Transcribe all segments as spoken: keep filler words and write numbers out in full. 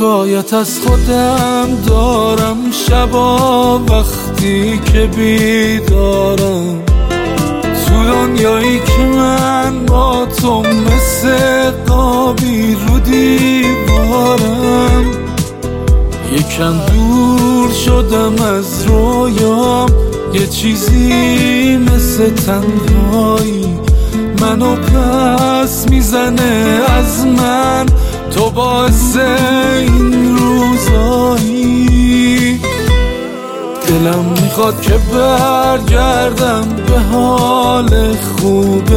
شکایت از خودم دارم شبا وقتی که بیدارم، تو دنیایی که من با تو مثل قابی رو دیوارم. یکم دور شدم از رویام، یه چیزی مثل تنهایی منو پس میزنه از من، تو باعث این روزایی. دلم میخواد که برگردم به حال خوب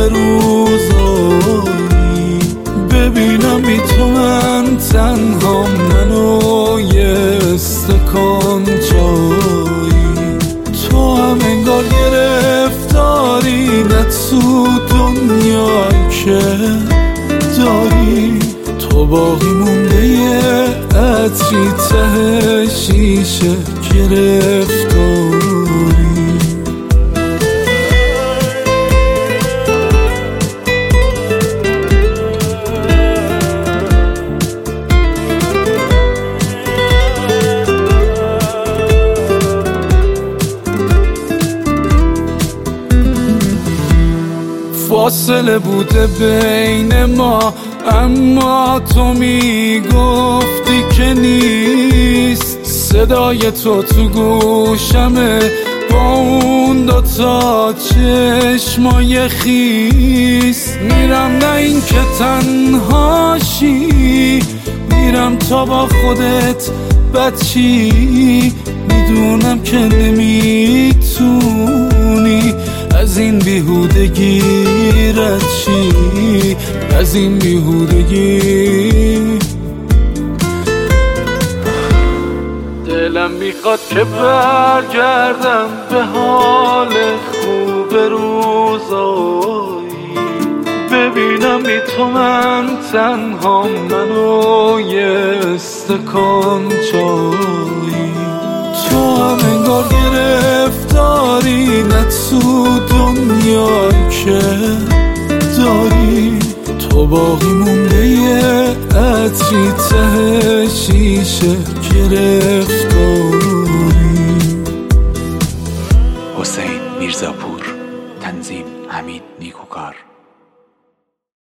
روزایی، ببینم بی تو من تنها، منو یه استکان چایی. تو هم انگار گرفتاری، نه تو دنیایی که داری، تو باقی مونده یه عطری ته شیشه گرفتاری. فاصله بوده بین ما، اما تو میگفتی که نیست. صدای تو تو گوشمه با اون دوتا چشمای خیس. میرم نه این که تنهاشی، میرم تا با خودت بچی. میدونم که نمیتونی از این بیهودگی رد شی، از این بیهودگی. دلم میخواد که برگردم به حال خوب روزایی، ببینم بی تو من تنها، منو یه استکان چایی. تو هم انگار گرفتاری، نه تو دنیایی که داری، تو باقی مونده یه عطری ته شیشه گرفت